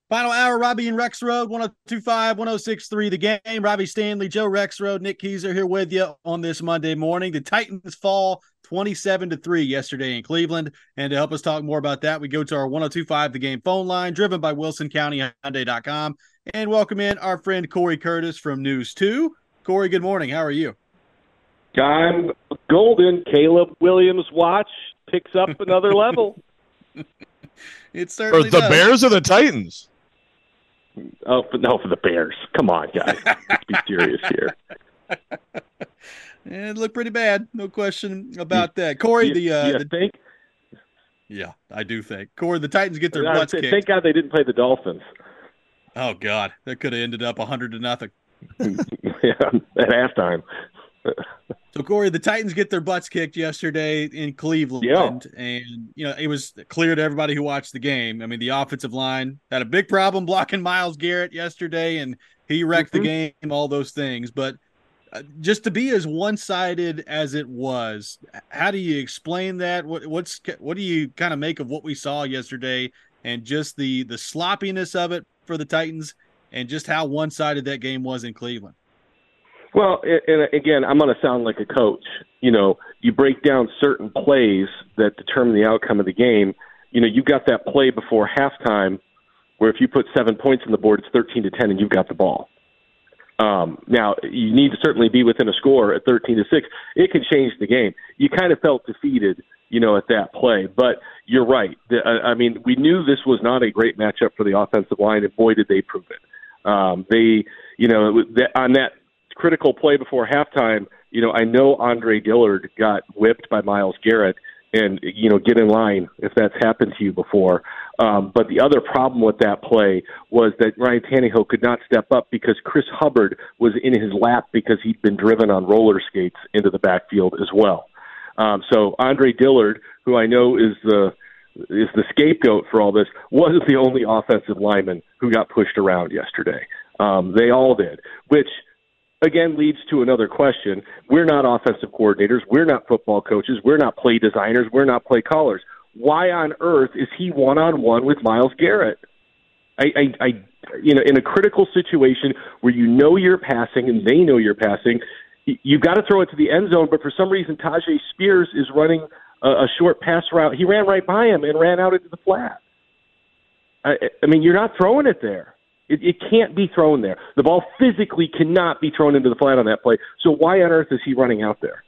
Final hour, Robbie and Rex Road, 1025, 1063 the game. Robbie Stanley, Joe Rex Road, Nick Keyser here with you on this Monday morning. The Titans fall 27-3 yesterday in Cleveland. And to help us talk more about that, we go to our 1025 the game phone line, driven by WilsonCountyHyundai.com. And welcome in our friend Corey Curtis from News 2. Corey, good morning. How are you? I'm golden. Caleb Williams' watch picks up another level. It certainly For the does. Bears or the Titans? Oh, no, for the Bears. Come on, guys. Let's be serious here. It looked pretty bad. No question about that. Corey, you think? Yeah, I do think. Corey, the Titans get their butts kicked. Thank God they didn't play the Dolphins. Oh, God. That could have ended up 100-0. Yeah, at halftime. So, Corey, the Titans get their butts kicked yesterday in Cleveland. Yeah. And, it was clear to everybody who watched the game. I mean, the offensive line had a big problem blocking Myles Garrett yesterday, and he wrecked the game, all those things. But just to be as one-sided as it was, how do you explain that? What do you kind of make of what we saw yesterday and just the sloppiness of it for the Titans and just how one-sided that game was in Cleveland? Well, and again, I'm going to sound like a coach. You break down certain plays that determine the outcome of the game. You've got that play before halftime where if you put 7 points on the board, it's 13-10 and you've got the ball. Now, you need to certainly be within a score at 13-6. It can change the game. You kind of felt defeated, at that play. But you're right. We knew this was not a great matchup for the offensive line, and boy, did they prove it. On that critical play before halftime, I know Andre Dillard got whipped by Myles Garrett, and, get in line if that's happened to you before. But the other problem with that play was that Ryan Tannehill could not step up because Chris Hubbard was in his lap because he'd been driven on roller skates into the backfield as well. So Andre Dillard, who I know is the scapegoat for all this, wasn't the only offensive lineman who got pushed around yesterday. They all did, which again leads to another question. We're not offensive coordinators. We're not football coaches. We're not play designers. We're not play callers. Why on earth is he one-on-one with Myles Garrett? In a critical situation where you're passing and they know you're passing, you've got to throw it to the end zone, but for some reason Tajay Spears is running a short pass route. He ran right by him and ran out into the flat. You're not throwing it there. It can't be thrown there. The ball physically cannot be thrown into the flat on that play. So why on earth is he running out there?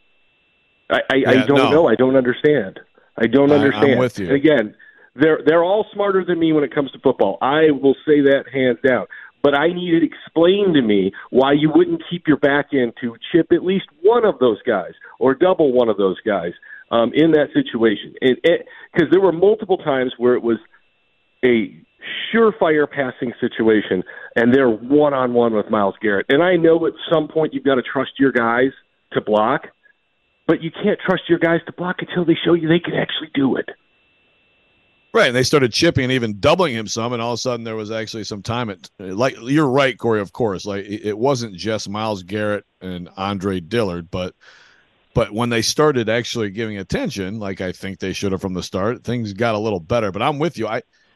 I don't know. I don't understand. I don't understand. I'm with you. And again, they're all smarter than me when it comes to football. I will say that hands down. But I need it explained to me why you wouldn't keep your back in to chip at least one of those guys or double one of those guys in that situation. Because there were multiple times where it was a surefire passing situation, and they're one-on-one with Myles Garrett. And I know at some point you've got to trust your guys to block, but you can't trust your guys to block until they show you they can actually do it. Right, and they started chipping and even doubling him some, and all of a sudden there was actually some time. Like you're right, Corey. Of course, like it wasn't just Myles Garrett and Andre Dillard, but when they started actually giving attention, like I think they should have from the start, things got a little better. But I'm with you.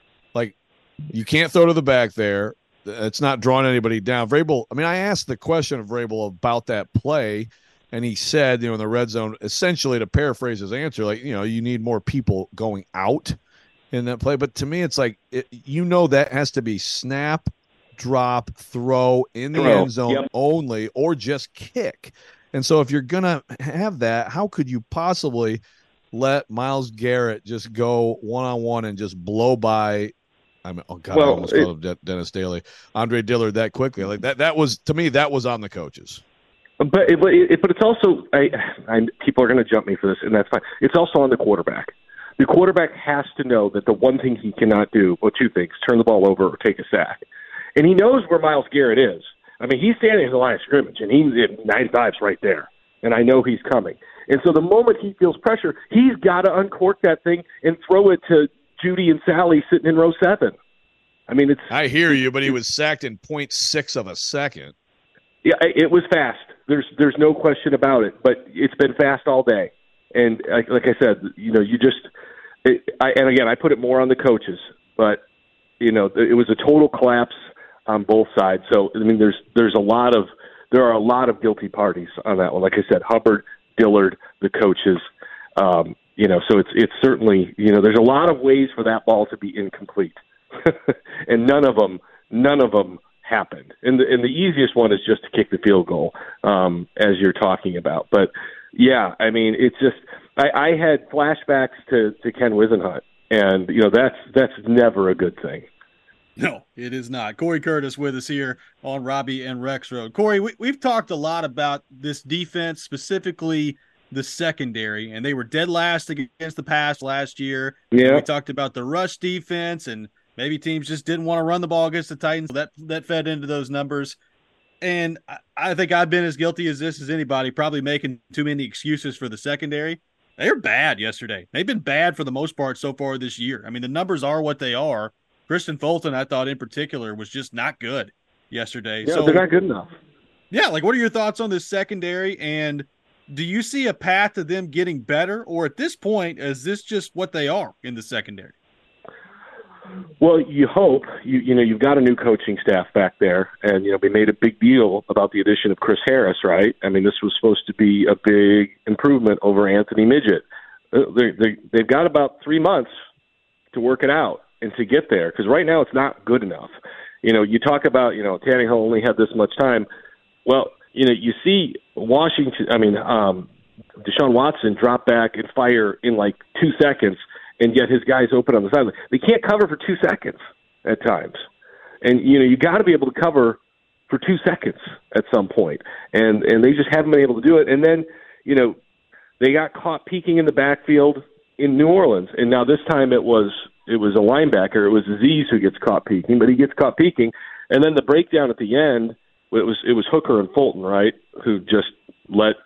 You can't throw to the back there. It's not drawing anybody down. Vrabel, I asked the question of Vrabel about that play, and he said, in the red zone, essentially to paraphrase his answer, you need more people going out in that play. But to me, it's like, that has to be snap, drop, throw in the end zone only, or just kick. And so if you're going to have that, how could you possibly let Myles Garrett just go one-on-one and just blow by I almost called him Dennis Daly, Andre Dillard that quickly. Like that was, to me, that was on the coaches. But it's also, people are going to jump me for this, and that's fine. It's also on the quarterback. The quarterback has to know that the one thing he cannot do, well, two things, turn the ball over or take a sack. And he knows where Myles Garrett is. He's standing in the line of scrimmage, and he's in 95's right there. And I know he's coming. And so the moment he feels pressure, he's got to uncork that thing and throw it to Judy and Sally sitting in row 7. I hear you, but he was sacked in 0.6 of a second. Yeah, it was fast. There's no question about it, but it's been fast all day. And like I said, and again, I put it more on the coaches, but it was a total collapse on both sides. So I mean, there are a lot of guilty parties on that one. Like I said, Hubbard, Dillard, the coaches. So it's certainly, there's a lot of ways for that ball to be incomplete, and none of them happened. And the easiest one is just to kick the field goal, as you're talking about. But yeah, I mean, it's just I had flashbacks to Ken Wisenhunt, and that's never a good thing. No, it is not. Corey Curtis with us here on Robbie and Rex Road. Corey, we've talked a lot about this defense, specifically the secondary, and they were dead last against the pass last year. Yeah. We talked about the rush defense, and maybe teams just didn't want to run the ball against the Titans. That fed into those numbers. And I think I've been as guilty as anybody, probably making too many excuses for the secondary. They were bad yesterday. They've been bad for the most part so far this year. I mean, the numbers are what they are. Christian Fulton, I thought in particular, was just not good yesterday. Yeah, they're not good enough. Yeah, what are your thoughts on this secondary? And do you see a path to them getting better? Or at this point, is this just what they are in the secondary? Well, you hope. You've got a new coaching staff back there, and we made a big deal about the addition of Chris Harris, right? I mean, this was supposed to be a big improvement over Anthony Midget. They've got about 3 months to work it out and to get there, because right now it's not good enough. You talk about Tannehill only had this much time. Well, you see Washington. I mean, Deshaun Watson drop back and fire in like 2 seconds, and yet his guys open on the sideline. They can't cover for 2 seconds at times, and you got to be able to cover for 2 seconds at some point, and they just haven't been able to do it. And then they got caught peeking in the backfield in New Orleans, and now this time it was a linebacker. It was Azeez who gets caught peeking, but he gets caught peeking, and then the breakdown at the end. It was Hooker and Fulton, right, who just let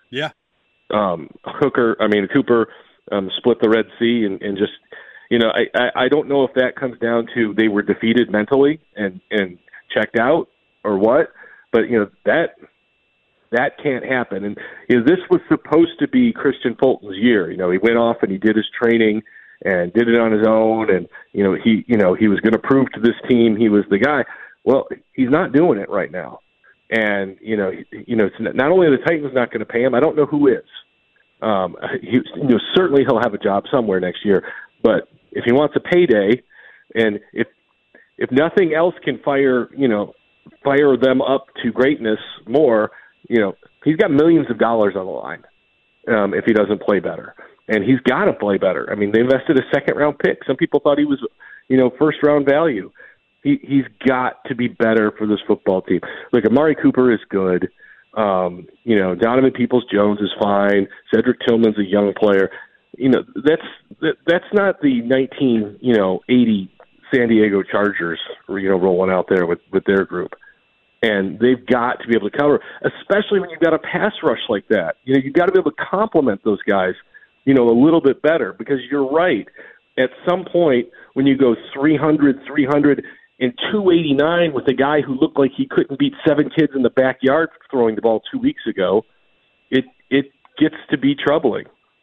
Cooper split the Red Sea and just I don't know if that comes down to they were defeated mentally and checked out or what, but that can't happen. And this was supposed to be Christian Fulton's year. He went off and he did his training and did it on his own, and he was going to prove to this team he was the guy. Well, he's not doing it right now. And it's not only are the Titans not going to pay him, I don't know who is. Certainly he'll have a job somewhere next year. But if he wants a payday, and if nothing else can fire them up to greatness more, he's got millions of dollars on the line if he doesn't play better, and he's got to play better. I mean, they invested a second-round pick. Some people thought he was first-round value. He's got to be better for this football team. Look, Amari Cooper is good. Donovan Peoples-Jones is fine. Cedric Tillman's a young player. That's not the 1980 San Diego Chargers, rolling out there with their group. And they've got to be able to cover, especially when you've got a pass rush like that. You've got to be able to complement those guys, a little bit better, because you're right. At some point, when you go 300, and 289 with a guy who looked like he couldn't beat 7 kids in the backyard throwing the ball 2 weeks ago, it gets to be troubling.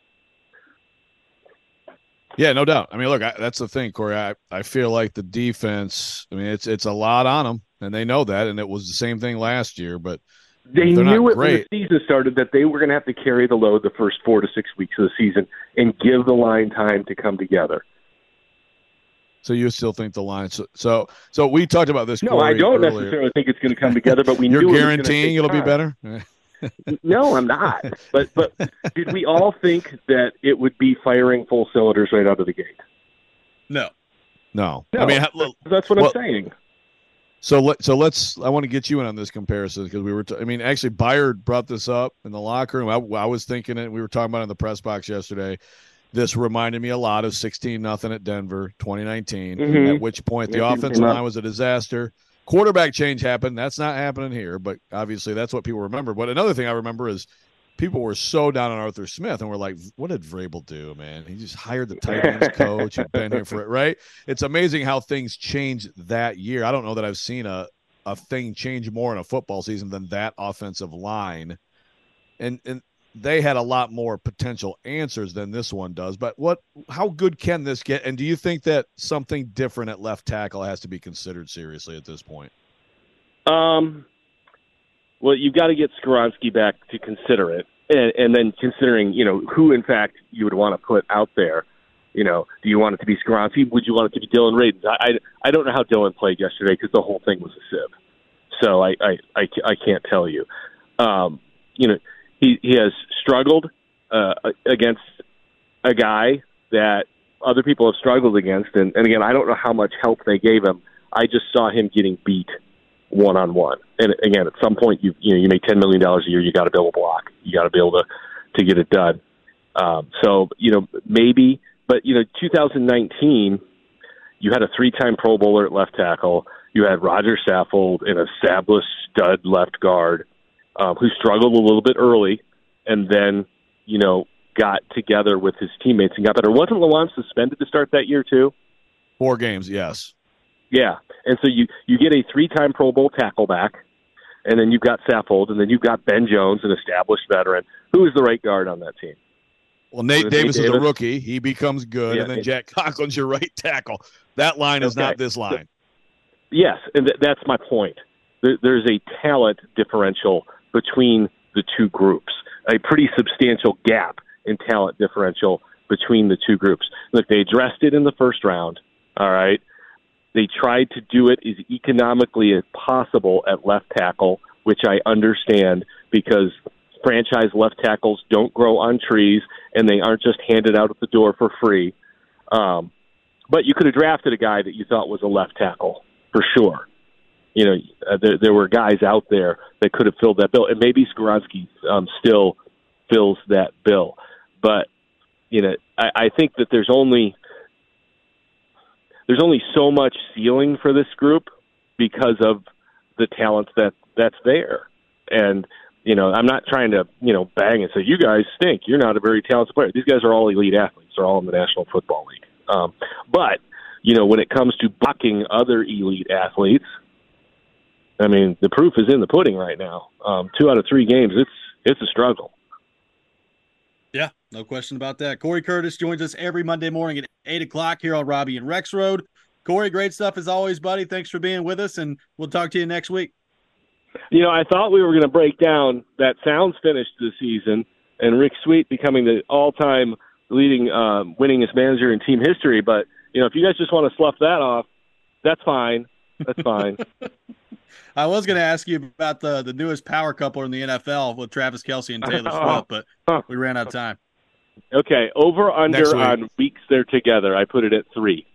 Yeah, no doubt. I mean, look, that's the thing, Corey. I feel like the defense, I mean, it's a lot on them, and they know that, and it was the same thing last year, but they knew it when the season started that they were going to have to carry the load the first 4 to 6 weeks of the season and give the line time to come together. So you still think the line? So we talked about this. No, Corey, I don't earlier. necessarily think it's going to come together, but we You're knew guaranteeing it'll be better. No, I'm not. But did we all think that it would be firing full cylinders right out of the gate? No. I mean, that's what I'm saying. So let's. I want to get you in on this comparison because we were. Actually, Byard brought this up in the locker room. I was thinking it. We were talking about it in the press box yesterday. This reminded me a lot of 16-0 at Denver, 2019. Mm-hmm. At which point the offensive line was a disaster. Quarterback change happened. That's not happening here, but obviously that's what people remember. But another thing I remember is people were so down on Arthur Smith and were like, what did Vrabel do, man? He just hired the tight ends coach who'd been here for it, right? It's amazing how things changed that year. I don't know that I've seen a thing change more in a football season than that offensive line. And they had a lot more potential answers than this one does. But how good can this get? And do you think that something different at left tackle has to be considered seriously at this point? Well, you've got to get Skoronski back to consider it. And then considering, who in fact you would want to put out there. Do you want it to be Skoronski? Would you want it to be Dylan Radins? I don't know how Dylan played yesterday because the whole thing was a sieve. So I can't tell you. He has struggled against a guy that other people have struggled against. And again, I don't know how much help they gave him. I just saw him getting beat one-on-one. And again, at some point, you make $10 million a year, you got to be able to block. You got to be able to get it done. So, maybe, but 2019, you had a 3-time Pro Bowler at left tackle. You had Roger Saffold, an established stud left guard, who struggled a little bit early and then, got together with his teammates and got better. Wasn't Lawan suspended to start that year too? 4 games, yes. Yeah, and so you get a 3-time Pro Bowl tackle back, and then you've got Saffold, and then you've got Ben Jones, an established veteran. Who is the right guard on that team? Well, Nate Davis is a rookie. He becomes good, and then Jack Conklin's your right tackle. That line is not this line. Yes, and that's my point. There's a talent differential between the two groups, a pretty substantial gap in talent differential between the two groups. Look, they addressed it in the first round, all right? They tried to do it as economically as possible at left tackle, which I understand because franchise left tackles don't grow on trees and they aren't just handed out at the door for free. But you could have drafted a guy that you thought was a left tackle for sure. There were guys out there that could have filled that bill, and maybe Skoronski still fills that bill. But I think that there's only so much ceiling for this group because of the talent that's there. And, I'm not trying to, bang and say, you guys stink. You're not a very talented player. These guys are all elite athletes. They're all in the National Football League. But, when it comes to blocking other elite athletes, I mean, the proof is in the pudding right now. 2 out of 3 games, it's a struggle. Yeah, no question about that. Corey Curtis joins us every Monday morning at 8 o'clock here on Robbie and Rex Road. Corey, great stuff as always, buddy. Thanks for being with us, and we'll talk to you next week. I thought we were going to break down that Sounds finish this season and Rick Sweet becoming the all-time leading winningest manager in team history. But, if you guys just want to slough that off, that's fine. That's fine. I was going to ask you about the newest power couple in the NFL with Travis Kelce and Taylor Swift, but we ran out of time. Okay, over-under on weeks they're together. I put it at 3.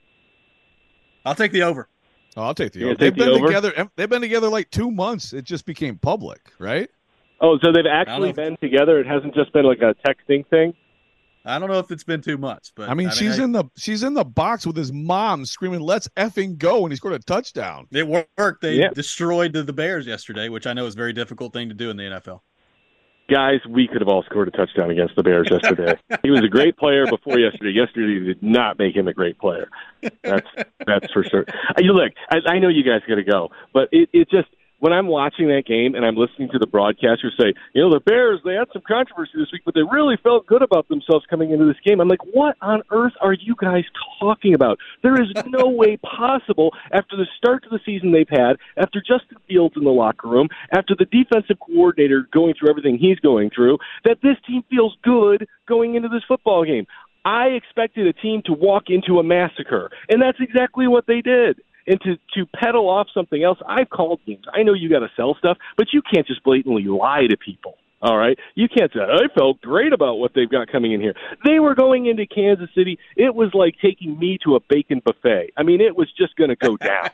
I'll take the over. Oh, I'll take the over. They've been together like 2 months. It just became public, right? Oh, so they've actually been together. It hasn't just been like a texting thing. I don't know if it's been 2 months, but she's in the box with his mom screaming, "Let's effing go!" and he scored a touchdown. It worked. They destroyed the Bears yesterday, which I know is a very difficult thing to do in the NFL. Guys, we could have all scored a touchdown against the Bears yesterday. He was a great player before yesterday. Yesterday did not make him a great player. That's for sure. Look, I know you guys got to go, but it just when I'm watching that game and I'm listening to the broadcaster say, the Bears, they had some controversy this week, but they really felt good about themselves coming into this game. I'm like, what on earth are you guys talking about? There is no way possible after the start to the season they've had, after Justin Fields in the locker room, after the defensive coordinator going through everything he's going through, that this team feels good going into this football game. I expected a team to walk into a massacre, and that's exactly what they did. And to peddle off something else, I've called games. I know you got to sell stuff, but you can't just blatantly lie to people, all right? You can't say, I felt great about what they've got coming in here. They were going into Kansas City. It was like taking me to a bacon buffet. I mean, it was just going to go down.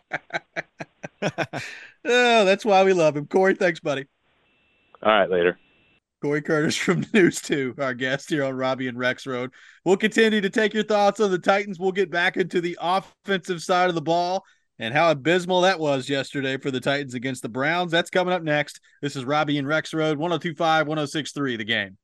Oh, that's why we love him. Corey, thanks, buddy. All right, later. Corey Curtis from News 2, our guest here on Robbie and Rex Road. We'll continue to take your thoughts on the Titans. We'll get back into the offensive side of the ball and how abysmal that was yesterday for the Titans against the Browns. That's coming up next. This is Robbie and Rex Road, 102.5, 106.3, The Game.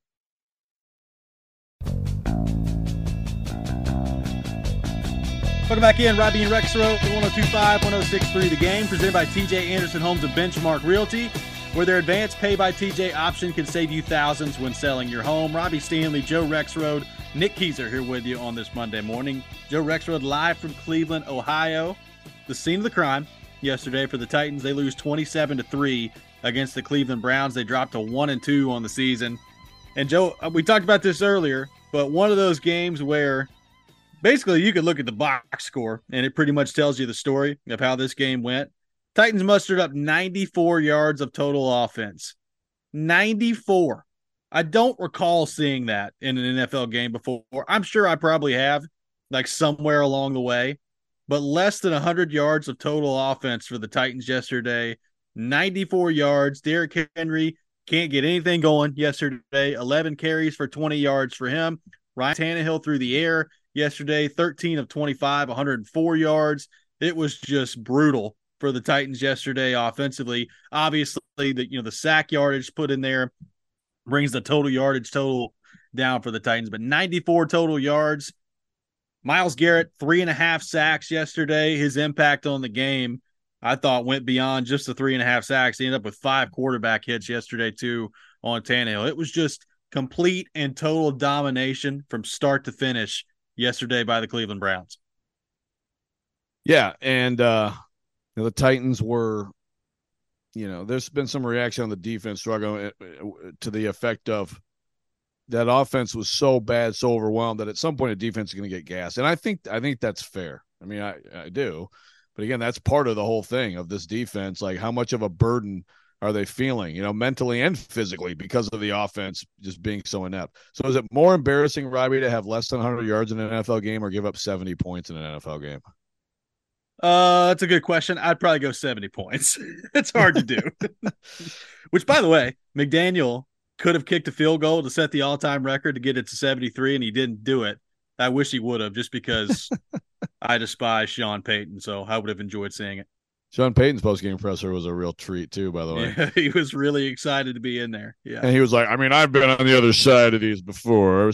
Welcome back in, Robbie and Rex Road, 102.5, 106.3, The Game, presented by TJ Anderson Homes of Benchmark Realty. where their advanced Pay by TJ option can save you thousands when selling your home. Robbie Stanley, Joe Rexrode, Nick Keyser here with you on this Monday morning. Joe Rexrode live from Cleveland, Ohio, the scene of the crime yesterday for the Titans. They lose 27-3 against the Cleveland Browns. They dropped to 1-2 on the season. And Joe, we talked about this earlier, but one of those games where basically you could look at the box score and it pretty much tells you the story of how this game went. Titans mustered up 94 yards of total offense. 94. I don't recall seeing that in an NFL game before. I'm sure I probably have, like somewhere along the way, but less than 100 yards of total offense for the Titans yesterday. 94 yards. Derrick Henry can't get anything going yesterday. 11 carries for 20 yards for him. Ryan Tannehill through the air yesterday, 13 of 25, 104 yards. It was just brutal for the Titans yesterday offensively. Obviously, the sack yardage put in there brings the total yardage total down for the Titans, but 94 total yards. Myles Garrett, 3.5 sacks yesterday. His impact on the game, I thought, went beyond just the 3.5 sacks. He ended up with 5 quarterback hits yesterday, too, on Tannehill. It was just complete and total domination from start to finish yesterday by the Cleveland Browns. Yeah, and the Titans were, there's been some reaction on the defense struggling to the effect of that offense was so bad, so overwhelmed that at some point the defense is going to get gassed. And I think that's fair. I mean, I do. But again, that's part of the whole thing of this defense. Like, how much of a burden are they feeling, mentally and physically because of the offense just being so inept? So is it more embarrassing, Robbie, to have less than 100 yards in an NFL game or give up 70 points in an NFL game? That's a good question. I'd probably go 70 points. It's hard to do. Which, by the way, McDaniel could have kicked a field goal to set the all-time record to get it to 73, and he didn't do it. I wish he would have, just because I despise Sean Payton, so I would have enjoyed seeing it. Sean Payton's post-game presser was a real treat, too, by the way. Yeah, he was really excited to be in there. Yeah, and he was like, I've been on the other side of these before.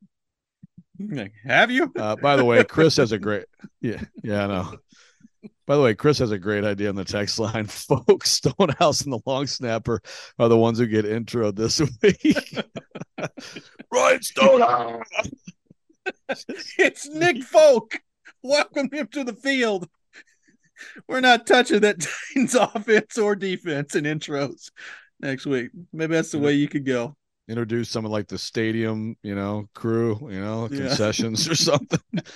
Have you? By the way, Chris has a great – I know. By the way, Chris has a great idea on the text line. Folks, Stonehouse and the long snapper are the ones who get intro this week. Ryan Stonehouse. It's Nick Folk. Welcome him to the field. We're not touching that Titans offense or defense in intros next week. Maybe that's the way you could go. Introduce someone like the stadium, crew, concessions or something.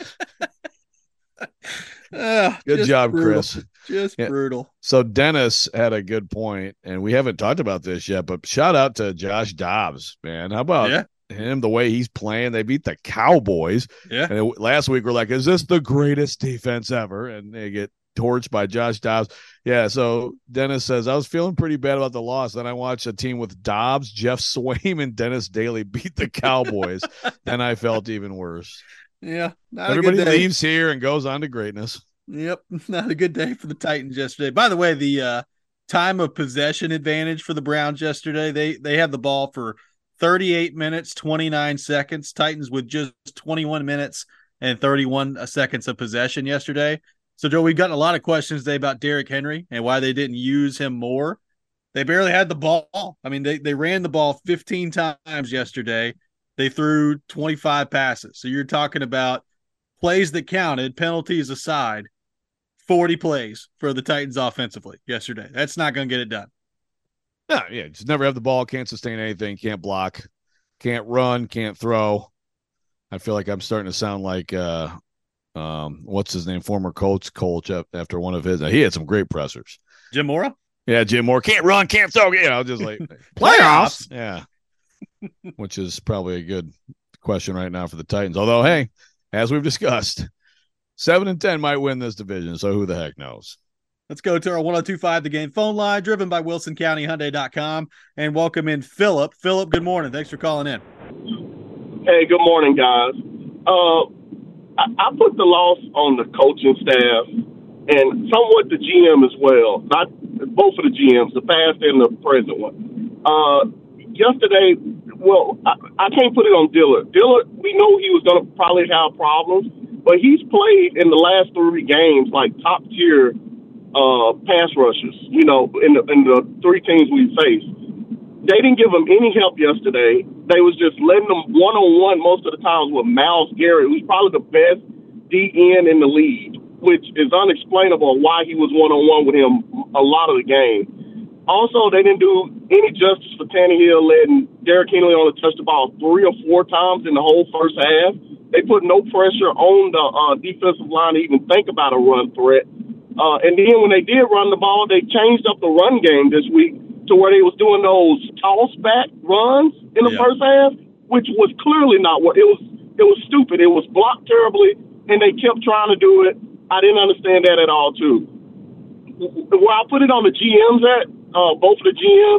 Good job, brutal. Chris. Just brutal. So Dennis had a good point, and we haven't talked about this yet, but shout out to Josh Dobbs, man. How about him, the way he's playing? They beat the Cowboys. Yeah. And last week we're like, is this the greatest defense ever? And they get torched by Josh Dobbs. Yeah, so Dennis says, I was feeling pretty bad about the loss. Then I watched a team with Dobbs, Jeff Swaim, and Dennis Daly beat the Cowboys. And I felt even worse. Yeah. Everybody leaves here and goes on to greatness. Yep. Not a good day for the Titans yesterday. By the way, the time of possession advantage for the Browns yesterday, they had the ball for 38 minutes, 29 seconds. Titans with just 21 minutes and 31 seconds of possession yesterday. So, Joe, we've gotten a lot of questions today about Derrick Henry and why they didn't use him more. They barely had the ball. I mean, they ran the ball 15 times yesterday. They threw 25 passes. So you're talking about plays that counted, penalties aside, 40 plays for the Titans offensively yesterday. That's not going to get it done. No, just never have the ball, can't sustain anything, can't block, can't run, can't throw. I feel like I'm starting to sound like what's his name, former coach after one of his. He had some great pressers. Jim Mora? Yeah, Jim Mora. Can't run, can't throw. Just like playoffs. Yeah. Which is probably a good question right now for the Titans. Although, hey, as we've discussed, 7-10 might win this division, so who the heck knows? Let's go to our 102.5 The Game phone line, driven by WilsonCountyHyundai.com, and welcome in Philip. Philip, good morning. Thanks for calling in. Hey, good morning, guys. I put the loss on the coaching staff and somewhat the GM as well. Not both of the GMs, the past and the present one. Yesterday, I can't put it on Dillard. Dillard, we know he was going to probably have problems, but he's played in the last 3 games like top-tier pass rushers, in the three teams we faced. They didn't give them any help yesterday. They was just letting them one-on-one most of the times with Myles Garrett, who's probably the best DN in the league, which is unexplainable why he was one-on-one with him a lot of the game. Also, they didn't do any justice for Tannehill, letting Derrick Henry only touch the ball 3 or 4 times in the whole first half. They put no pressure on the defensive line to even think about a run threat. And then when they did run the ball, they changed up the run game this week to where they was doing those toss-back runs in the first half, which was clearly not what it was. It was stupid. It was blocked terribly, and they kept trying to do it. I didn't understand that at all, too. Where I put it on the GMs at, both of the GMs,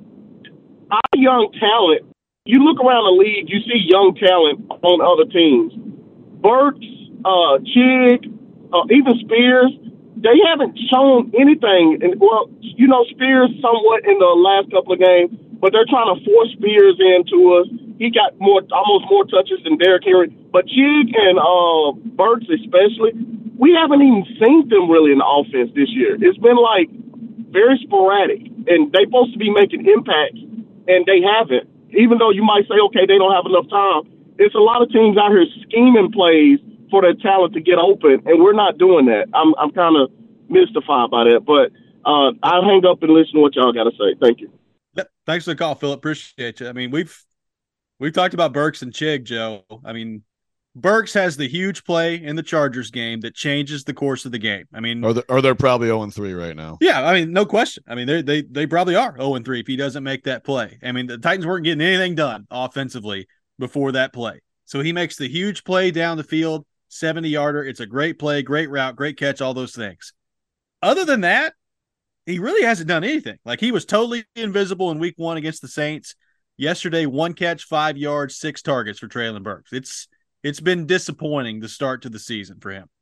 our young talent, you look around the league, you see young talent on other teams. Burks, Chig, even Spears, they haven't shown anything. And, Spears somewhat in the last couple of games, but they're trying to force Spears into us. He got almost more touches than Derrick Henry. But Chig and Burks especially, we haven't even seen them really in the offense this year. It's been very sporadic, and they're supposed to be making impacts, and they haven't. Even though you might say, okay, they don't have enough time, it's a lot of teams out here scheming plays for their talent to get open, and we're not doing that. I'm kind of mystified by that, but I'll hang up and listen to what y'all got to say. Thank you. Yep. Thanks for the call, Philip. Appreciate you. I mean, we've talked about Burks and Chig, Joe. I mean, Burks has the huge play in the Chargers game that changes the course of the game. I mean, or they're probably 0-3 right now. Yeah, I mean, no question. I mean, they probably are 0-3 if he doesn't make that play. I mean, the Titans weren't getting anything done offensively before that play. So he makes the huge play down the field, 70-yarder. It's a great play, great route, great catch, all those things. Other than that, he really hasn't done anything. He was totally invisible in week 1 against the Saints. Yesterday, 1 catch, 5 yards, 6 targets for Treylon Burks. It's been disappointing the start to the season for him.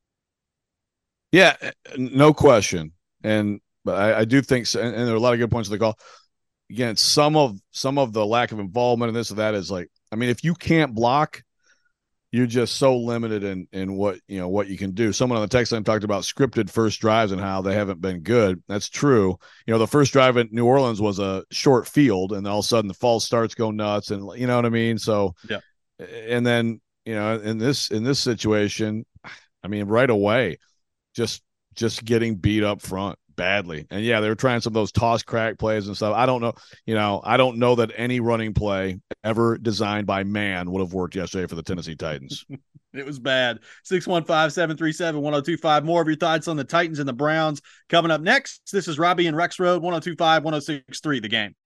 Yeah, no question. But I do think, and there are a lot of good points in the call. Again, some of the lack of involvement in this or that is if you can't block, you're just so limited in what you can do. Someone on the text line talked about scripted first drives and how they haven't been good. That's true. The first drive at New Orleans was a short field, and all of a sudden the false starts go nuts, and you know what I mean. So yeah. And then in this situation, I mean, right away, just getting beat up front badly. And yeah, they were trying some of those toss crack plays and stuff. I don't know. I don't know that any running play ever designed by man would have worked yesterday for the Tennessee Titans. It was bad. 615-737-1025. More of your thoughts on the Titans and the Browns coming up next. This is Robbie and Rex Road, 1025-1063, The Game.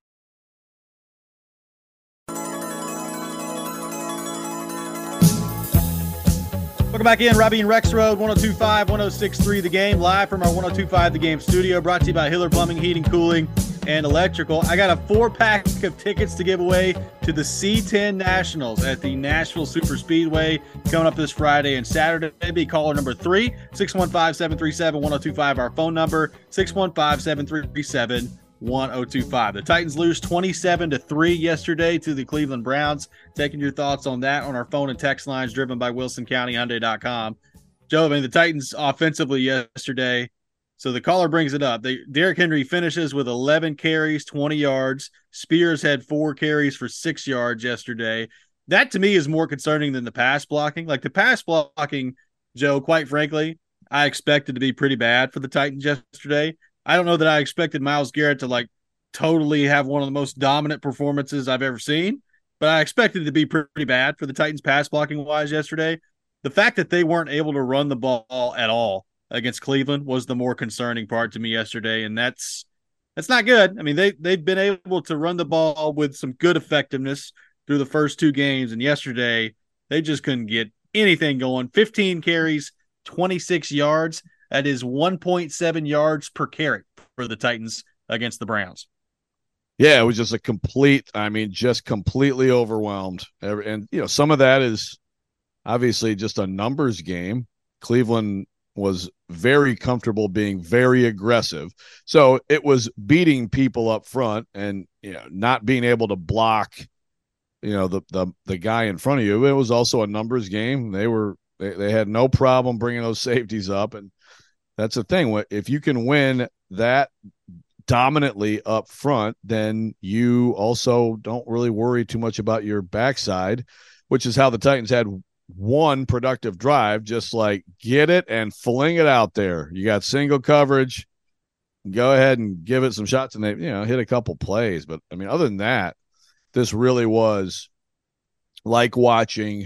Welcome back in. Robbie and Rex Road, 1025-1063, The Game, live from our 1025 The Game studio, brought to you by Hiller Plumbing, Heating, Cooling, and Electrical. I got a 4-pack of tickets to give away to the C10 Nationals at the Nashville Super Speedway coming up this Friday and Saturday. Be caller number 3, 615-737-1025, our phone number, 615-737-1025. The Titans lose 27-3 yesterday to the Cleveland Browns. Taking your thoughts on that on our phone and text lines driven by WilsonCountyHyundai.com. Joe, I mean, the Titans offensively yesterday, so the caller brings it up. Derrick Henry finishes with 11 carries, 20 yards. Spears had 4 carries for 6 yards yesterday. That, to me, is more concerning than the pass blocking. The pass blocking, Joe, quite frankly, I expected to be pretty bad for the Titans yesterday. I don't know that I expected Myles Garrett to totally have one of the most dominant performances I've ever seen, but I expected it to be pretty bad for the Titans pass blocking wise yesterday. The fact that they weren't able to run the ball at all against Cleveland was the more concerning part to me yesterday, and that's not good. I mean, they've been able to run the ball with some good effectiveness through the first 2 games, and yesterday they just couldn't get anything going. 15 carries, 26 yards. That is 1.7 yards per carry for the Titans against the Browns. Yeah, it was just just completely overwhelmed. And, some of that is obviously just a numbers game. Cleveland was very comfortable being very aggressive. So it was beating people up front and, not being able to block, the guy in front of you. It was also a numbers game. They had no problem bringing those safeties up. And, That's the thing. If you can win that dominantly up front, then you also don't really worry too much about your backside, which is how the Titans had one productive drive, just like get it and fling it out there. You got single coverage, go ahead and give it some shots, and they hit a couple plays. But I mean, other than that, this really was like watching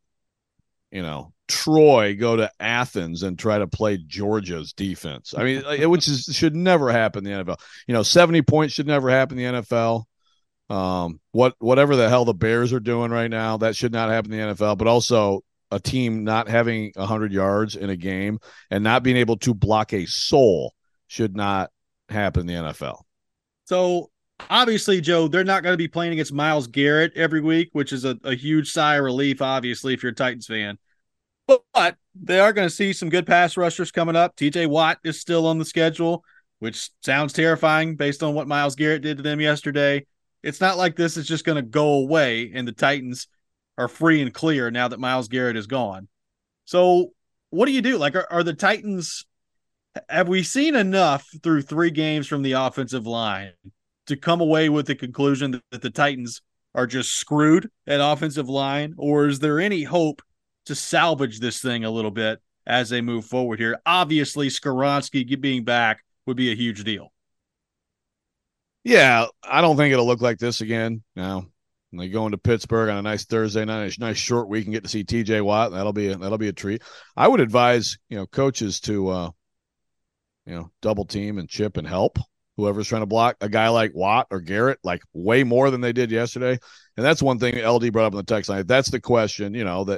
Troy go to Athens and try to play Georgia's defense. I mean, should never happen in the NFL. 70 points should never happen in the NFL. Whatever the hell the Bears are doing right now, that should not happen in the NFL. But also a team not having 100 yards in a game and not being able to block a soul should not happen in the NFL. So obviously, Joe, they're not going to be playing against Myles Garrett every week, which is a huge sigh of relief, obviously, if you're a Titans fan. But they are going to see some good pass rushers coming up. TJ Watt is still on the schedule, which sounds terrifying based on what Myles Garrett did to them yesterday. It's not like this is just going to go away and the Titans are free and clear now that Myles Garrett is gone. So what do you do? Like, are the Titans – have we seen enough through 3 games from the offensive line to come away with the conclusion that the Titans are just screwed at offensive line? Or is there any hope to salvage this thing a little bit as they move forward here? Obviously, Skoronski being back would be a huge deal. Yeah, I don't think it'll look like this again. Now, they go into Pittsburgh on a nice Thursday night, nice short week, and get to see TJ Watt. That'll be a treat. I would advise coaches to double team and chip and help whoever's trying to block a guy like Watt or Garrett, like way more than they did yesterday. And that's one thing LD brought up in the text line. That's the question,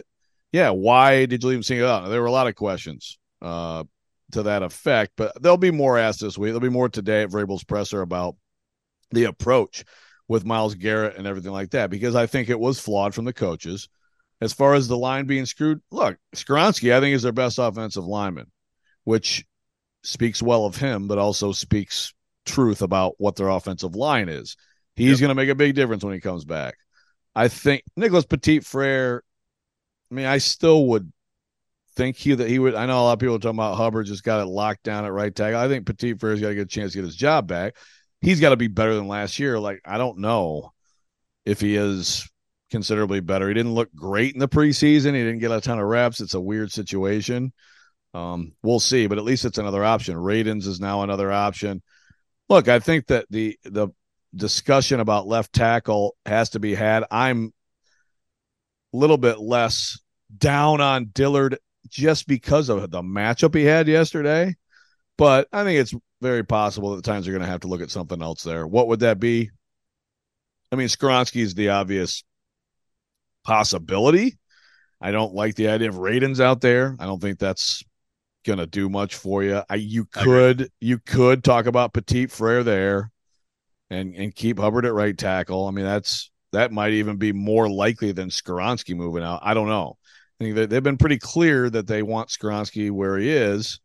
why did you leave him sing it out? There were a lot of questions to that effect, but there'll be more asked this week. There'll be more today at Vrabel's presser about the approach with Myles Garrett and everything like that, because I think it was flawed from the coaches. As far as the line being screwed, look, Skoronski, I think, is their best offensive lineman, which speaks well of him, but also speaks truth about what their offensive line is. He's going to make a big difference when he comes back. I think Nicholas Petit-Frere, I still would think that he would. I know a lot of people are talking about Hubbard just got it locked down at right tackle. I think Petit-Frere's got to get a chance to get his job back. He's got to be better than last year. Like, I don't know if he is considerably better. He didn't look great in the preseason. He didn't get a ton of reps. It's a weird situation. We'll see, but at least it's another option. Radins is now another option. Look, I think that the discussion about left tackle has to be had. I'm a little bit less down on Dillard just because of the matchup he had yesterday, but I think it's very possible that the Titans are going to have to look at something else there. What would that be? Skoronski is the obvious possibility. I don't like the idea of Radins out there. I don't think that's going to do much for you. You could talk about Petit-Frere there and keep Hubbard at right tackle. That might even be more likely than Skoronski moving out. I don't know. I think that they've been pretty clear that they want Skoronski where he is.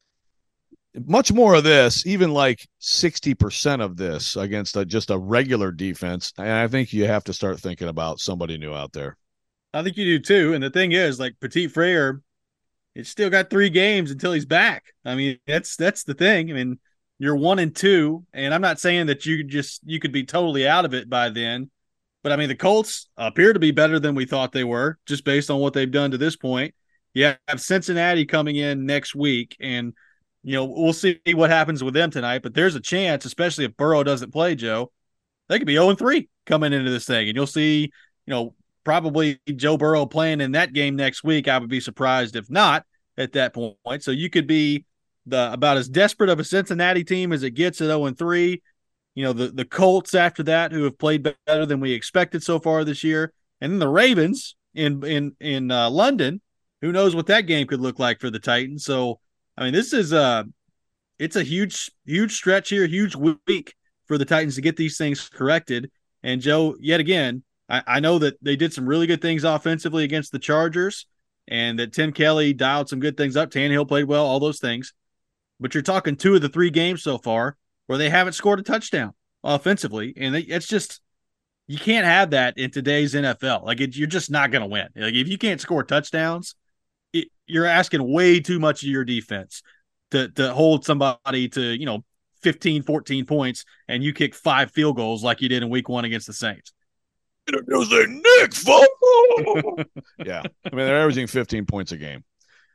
Much more of this, even like 60% of this against just a regular defense. And I think you have to start thinking about somebody new out there. I think you do too. And the thing is, like, Petit-Frere, it's still got 3 games until he's back. That's the thing. You're 1-2, and I'm not saying that you could be totally out of it by then. But the Colts appear to be better than we thought they were, just based on what they've done to this point. You have Cincinnati coming in next week, and we'll see what happens with them tonight. But there's a chance, especially if Burrow doesn't play, Joe, they could be 0-3 coming into this thing, and you'll see, probably Joe Burrow playing in that game next week. I would be surprised if not at that point. So you could be about as desperate of a Cincinnati team as it gets at 0-3. The Colts after that, who have played better than we expected so far this year, and then the Ravens in London. Who knows what that game could look like for the Titans? So this is it's a huge stretch here, huge week for the Titans to get these things corrected. And Joe, yet again, I know that they did some really good things offensively against the Chargers, and that Tim Kelly dialed some good things up. Tannehill played well, all those things. But you're talking 2 of the 3 games so far where they haven't scored a touchdown offensively, and it's just, you can't have that in today's NFL. You're just not going to win. If you can't score touchdowns, you're asking way too much of your defense. to hold somebody to 15, 14 points, and you kick 5 field goals like you did in week 1 against the Saints. Nick Foles. Yeah. I mean, they're averaging 15 points a game.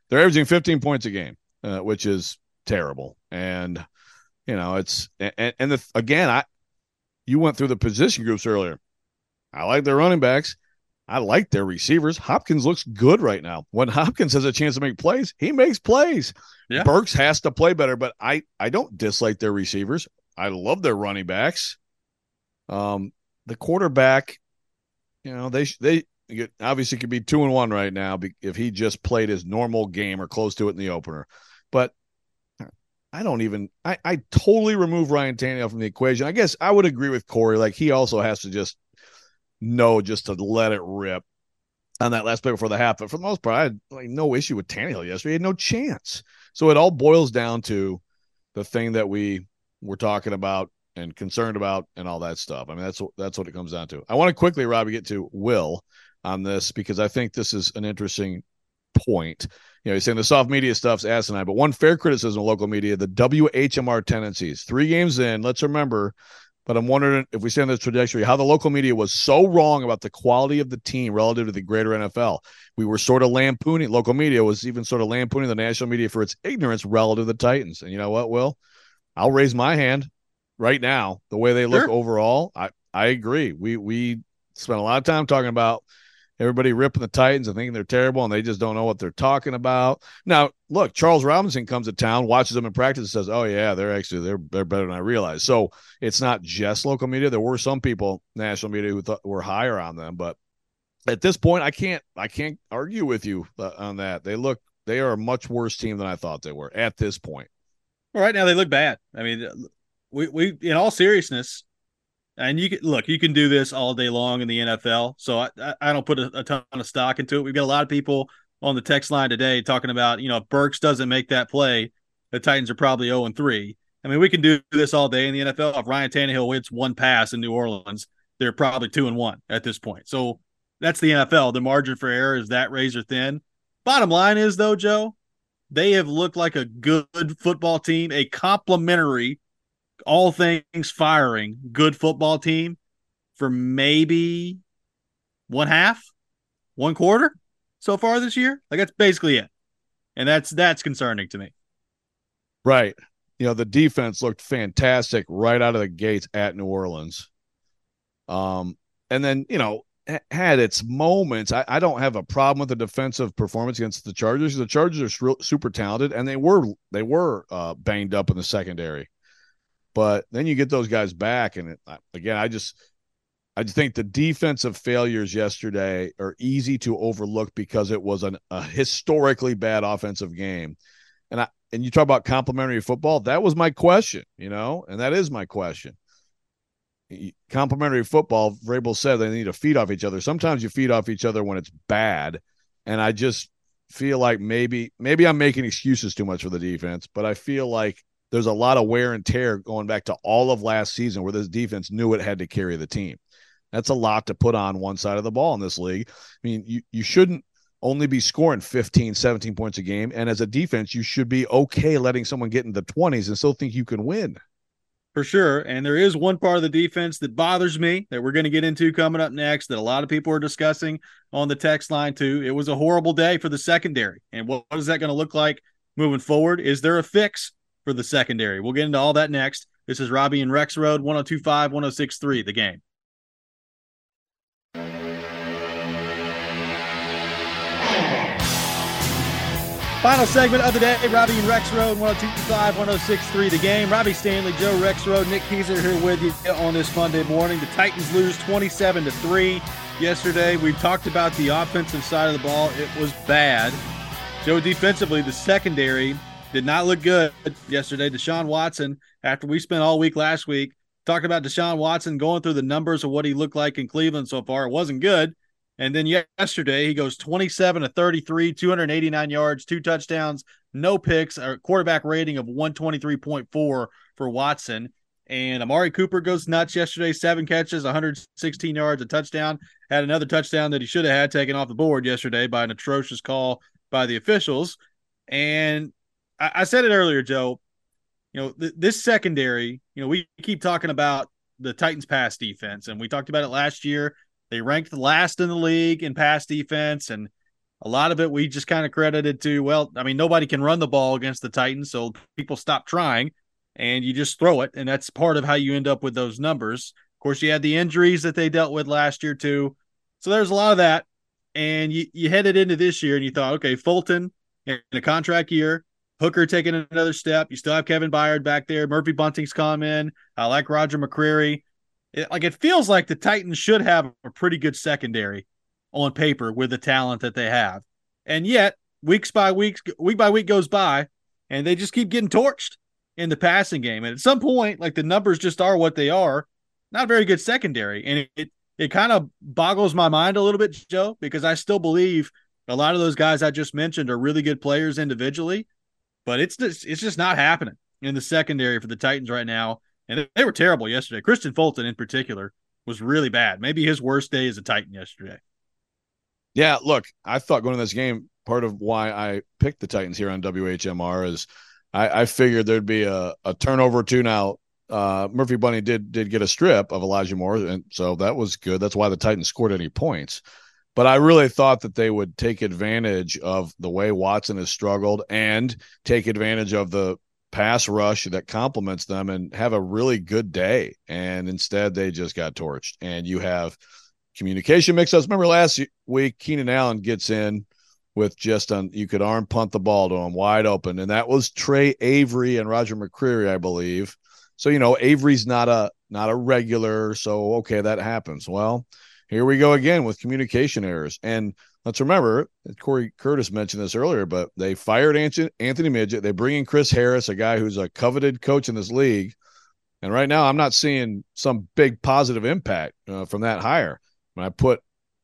Which is terrible. And, it's you went through the position groups earlier. I like their running backs. I like their receivers. Hopkins looks good right now. When Hopkins has a chance to make plays, he makes plays. Yeah. Burks has to play better, but I don't dislike their receivers. I love their running backs. The quarterback, they obviously could be 2-1 right now if he just played his normal game or close to it in the opener. But I totally remove Ryan Tannehill from the equation. I guess I would agree with Corey. Like, he also has to just to let it rip on that last play before the half. But for the most part, I had no issue with Tannehill yesterday. He had no chance. So it all boils down to the thing that we were talking about and concerned about and all that stuff. I mean, that's what it comes down to. I want to quickly, Robbie, get to Will on this because I think this is an interesting point. He's saying the soft media stuff's asinine, but one fair criticism of local media, the WHMR tendencies. 3 games in, let's remember, but I'm wondering if we stay on this trajectory, how the local media was so wrong about the quality of the team relative to the greater NFL. We were sort of lampooning, local media was even sort of lampooning the national media for its ignorance relative to the Titans. And you know what, Will? I'll raise my hand right now. The way they look overall, I agree. We spent a lot of time talking about everybody ripping the Titans and thinking they're terrible and they just don't know what they're talking about. Now, look, Charles Robinson comes to town, watches them in practice and says, oh, yeah, they're better than I realized. So it's not just local media. There were some people, national media, who thought were higher on them. But at this point, I can't argue with you on that. They are a much worse team than I thought they were at this point. Right now, they look bad. I mean, we in all seriousness, and you can do this all day long in the NFL. So I don't put a ton of stock into it. We've got a lot of people on the text line today talking about, if Burks doesn't make that play, the Titans are probably 0-3. I mean, we can do this all day in the NFL. If Ryan Tannehill hits one pass in New Orleans, they're probably 2-1 at this point. So that's the NFL. The margin for error is that razor thin. Bottom line is, though, Joe, they have looked like a good football team, a complimentary, all things firing, good football team for maybe one quarter so far this year. Like, that's basically it. And that's concerning to me. Right. The defense looked fantastic right out of the gates at New Orleans. And then, had its moments. I don't have a problem with the defensive performance against the Chargers. The Chargers are super talented, and they were banged up in the secondary. But then you get those guys back, and I just think the defensive failures yesterday are easy to overlook because it was a historically bad offensive game. And you talk about complimentary football. That was my question, and that is my question. Complimentary football, Vrabel said they need to feed off each other. Sometimes you feed off each other when it's bad, and I just feel like maybe I'm making excuses too much for the defense, but I feel like there's a lot of wear and tear going back to all of last season where this defense knew it had to carry the team. That's a lot to put on one side of the ball in this league. I mean, you shouldn't only be scoring 15, 17 points a game, and as a defense, you should be okay letting someone get in the 20s and still think you can win. For sure. And there is one part of the defense that bothers me that we're going to get into coming up next that a lot of people are discussing on the text line too. It was a horrible day for the secondary. And what is that going to look like moving forward? Is there a fix for the secondary? We'll get into all that next. This is Robbie and Rex Road, 102.5, 106.3, The Game. Final segment of the day, Robbie and Rex Road, 102.5, 106.3, The Game. Robbie Stanley, Joe Rex Road, Nick Keyser here with you on this Monday morning. The Titans lose 27-3 yesterday. We talked about the offensive side of the ball. It was bad. Joe, defensively, the secondary did not look good yesterday. Deshaun Watson, after we spent all week last week talking about Deshaun Watson going through the numbers of what he looked like in Cleveland so far, it wasn't good. And then yesterday, he goes 27-33, 289 yards, 2 touchdowns, no picks, a quarterback rating of 123.4 for Watson. And Amari Cooper goes nuts yesterday, 7 catches, 116 yards, a touchdown. Had another touchdown that he should have had taken off the board yesterday by an atrocious call by the officials. And I said it earlier, Joe. This secondary, we keep talking about the Titans pass defense, and we talked about it last year. They ranked last in the league in pass defense, and a lot of it we just kind of credited to, well, I mean, nobody can run the ball against the Titans, so people stop trying and you just throw it. And that's part of how you end up with those numbers. Of course, you had the injuries that they dealt with last year too. So there's a lot of that. And you headed into this year and you thought, okay, Fulton in a contract year, Hooker taking another step. You still have Kevin Byard back there. Murphy Bunting's come in. I like Roger McCreary. It feels like the Titans should have a pretty good secondary on paper with the talent that they have. And yet, week by week goes by, and they just keep getting torched in the passing game. And at some point, like the numbers just are what they are, not a very good secondary. And it kind of boggles my mind a little bit, Joe, because I still believe a lot of those guys I just mentioned are really good players individually, but it's just not happening in the secondary for the Titans right now. And they were terrible yesterday. Christian Fulton in particular was really bad. Maybe his worst day as a Titan yesterday. Yeah, look, I thought going to this game, part of why I picked the Titans here on WHMR is I figured there'd be a turnover or two. Now, Murphy Bunting did get a strip of Elijah Moore, and so that was good. That's why the Titans scored any points. But I really thought that they would take advantage of the way Watson has struggled and take advantage of the pass rush that complements them and have a really good day. And instead, they just got torched. And you have communication mix-ups. Remember last week, Keenan Allen gets in with you could arm punt the ball to him wide open. And that was Trey Avery and Roger McCreary, I believe. So, Avery's not a regular. So, okay, that happens. Well, here we go again with communication errors. And let's remember, Corey Curtis mentioned this earlier, but they fired Anthony Midget. They bring in Chris Harris, a guy who's a coveted coach in this league. And right now, I'm not seeing some big positive impact from that hire. When I put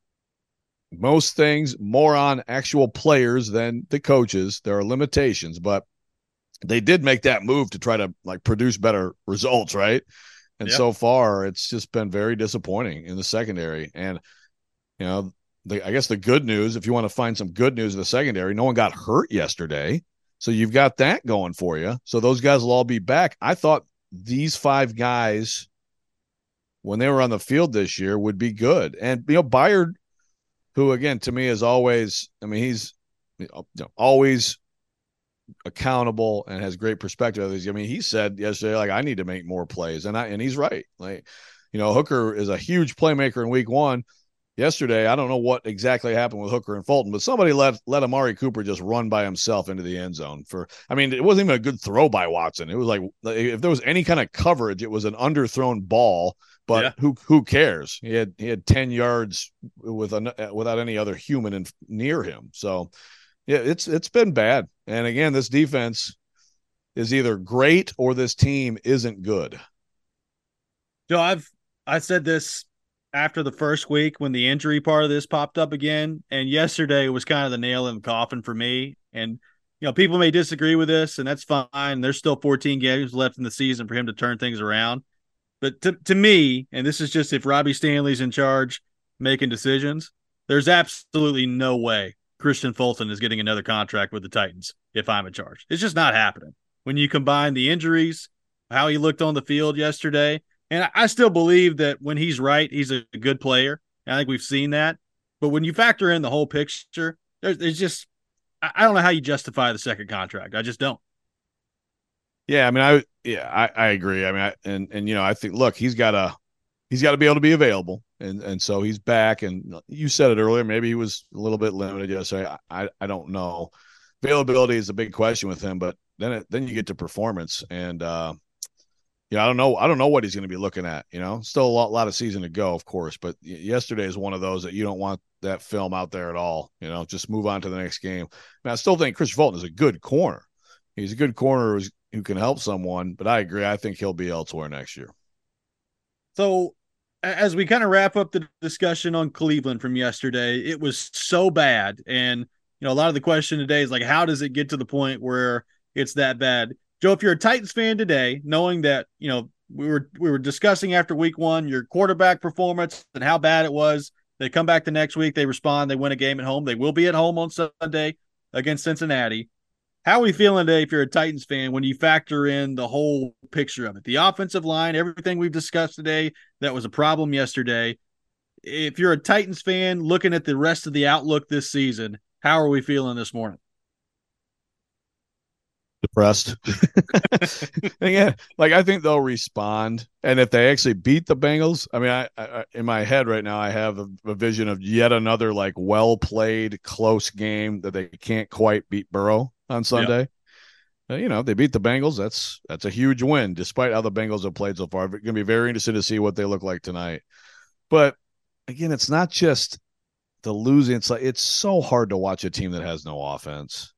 most things more on actual players than the coaches, there are limitations, but they did make that move to try to produce better results, right? And so far, it's just been very disappointing in the secondary. And, I guess the good news, if you want to find some good news in the secondary, no one got hurt yesterday. So you've got that going for you. So those guys will all be back. I thought these 5 guys, when they were on the field this year, would be good. And, Byard, who, again, to me is always, he's always accountable and has great perspective. He said yesterday, I need to make more plays. And he's right. Hooker is a huge playmaker in week 1. Yesterday, I don't know what exactly happened with Hooker and Fulton, but somebody let Amari Cooper just run by himself into the end zone. It wasn't even a good throw by Watson. It was if there was any kind of coverage, it was an underthrown ball. But who cares? He had 10 yards without any other human near him. So, yeah, it's been bad. And again, this defense is either great or this team isn't good. Joe, I said this after the first week when the injury part of this popped up again, and yesterday was kind of the nail in the coffin for me. And people may disagree with this, and that's fine. There's still 14 games left in the season for him to turn things around. But to me, and this is just if Robbie Stanley's in charge making decisions, there's absolutely no way Christian Fulton is getting another contract with the Titans if I'm in charge. It's just not happening. When you combine the injuries, how he looked on the field yesterday, and I still believe that when he's right, he's a good player. I think we've seen that. But when you factor in the whole picture, there's just – I don't know how you justify the second contract. I just don't. Yeah, I agree. I think, look, he's got to be able to be available, and so he's back. And you said it earlier, maybe he was a little bit limited yesterday. I don't know. Availability is a big question with him, but then you get to performance, and I don't know what he's going to be looking at. Still a lot of season to go, of course, but yesterday is one of those that you don't want that film out there at all. Just move on to the next game. I still think Chris Fulton is a good corner. He's a good corner who can help someone, but I agree. I think he'll be elsewhere next year. So as we kind of wrap up the discussion on Cleveland from yesterday, it was so bad. And, a lot of the question today is how does it get to the point where it's that bad? Joe, if you're a Titans fan today, knowing that, we were discussing after week 1, your quarterback performance and how bad it was, they come back the next week, they respond, they win a game at home. They will be at home on Sunday against Cincinnati. How are we feeling today if you're a Titans fan when you factor in the whole picture of it? The offensive line, everything we've discussed today that was a problem yesterday. If you're a Titans fan looking at the rest of the outlook this season, how are we feeling this morning? Depressed. Yeah, like I think they'll respond, and if they actually beat the Bengals, I mean, I in my head right now I have a vision of yet another like well played close game that they can't quite beat Burrow on Sunday. If they beat the Bengals, that's a huge win, despite how the Bengals have played so far. It's going to be very interesting to see what they look like tonight. But again, it's not just the losing. It's so hard to watch a team that has no offense.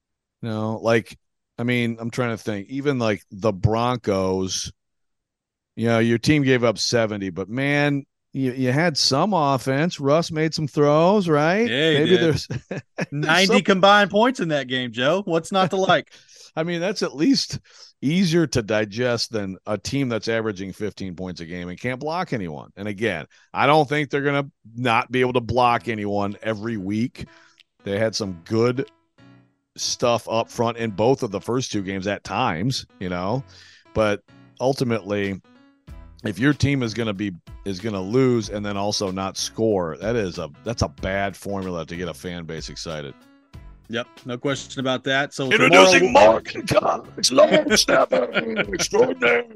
I'm trying to think. Even like the Broncos, your team gave up 70, but man, you had some offense. Russ made some throws, right? Yeah, maybe there's 90 combined points in that game, Joe. What's not to like? I mean, that's at least easier to digest than a team that's averaging 15 points a game and can't block anyone. And again, I don't think they're going to not be able to block anyone every week. They had some good stuff up front in both of the first two games at times, but ultimately, if your team is going to lose and then also not score, that's a bad formula to get a fan base excited. Yep, no question about that. So introducing Morgan Cox, long snapper extraordinary.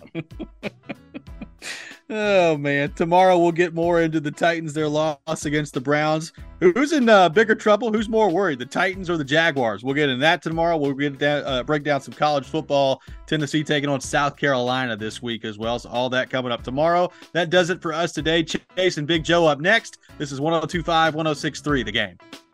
Oh man, tomorrow we'll get more into the Titans, their loss against the Browns. Who's in bigger trouble? Who's more worried, the Titans or the Jaguars? We'll get into that tomorrow. We'll get break down some college football. Tennessee taking on South Carolina this week as well. So all that coming up tomorrow. That does it for us today. Chase and Big Joe up next. This is 102.5, 106.3 The Game.